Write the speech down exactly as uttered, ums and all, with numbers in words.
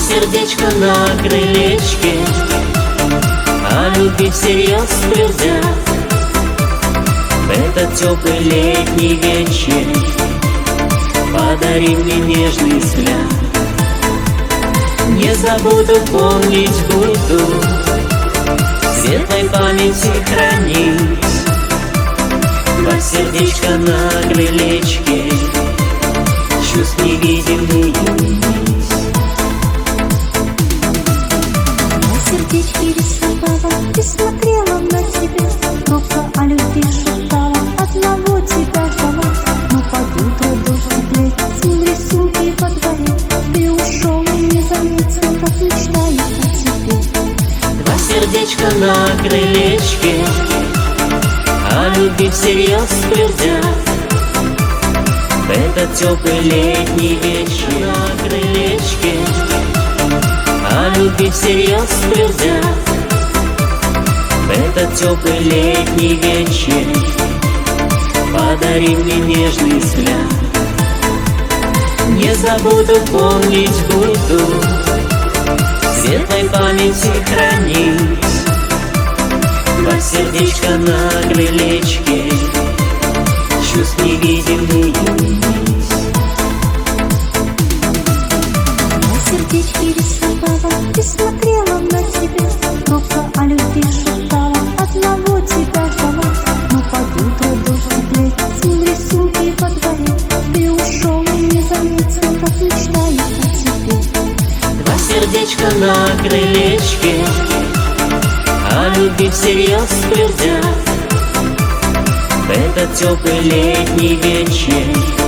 сердечко на крылечке, а любви всерьез твердят. В этот теплый летний вечер подари мне нежный взгляд. Не забуду, помнить буду, в светлой памяти хранить. Два сердечка на крылечке, чувств невидимый нить. На сердечке рисовала и смотрела на тебя, только о любви шептала, одного тебя ждала. Но под утро дождь теплеет, снег рисунки во дворе, ты ушел и не заметил, как мечтаю о тебе. Два сердечка на крылечке, а любви всерьез твердят. В этот теплый летний вечер на крылечке, а любви всерьез твердят. В этот теплый летний вечер подари мне нежный взгляд. Не забуду, помнить буду, в светлой памяти хранить. Два сердечка на крылечке, чувств невидимый нить. На сердечке рисовала и смотрела на тебя, только о любви шептала, одного тебя ждала. Но под утро дождь теплеет, снег рисунки во дворе, ты ушел и не заметил, как мечтаю о тебе. Два сердечка на крылечке, а любви всерьез твердят. В этот теплый летний вечер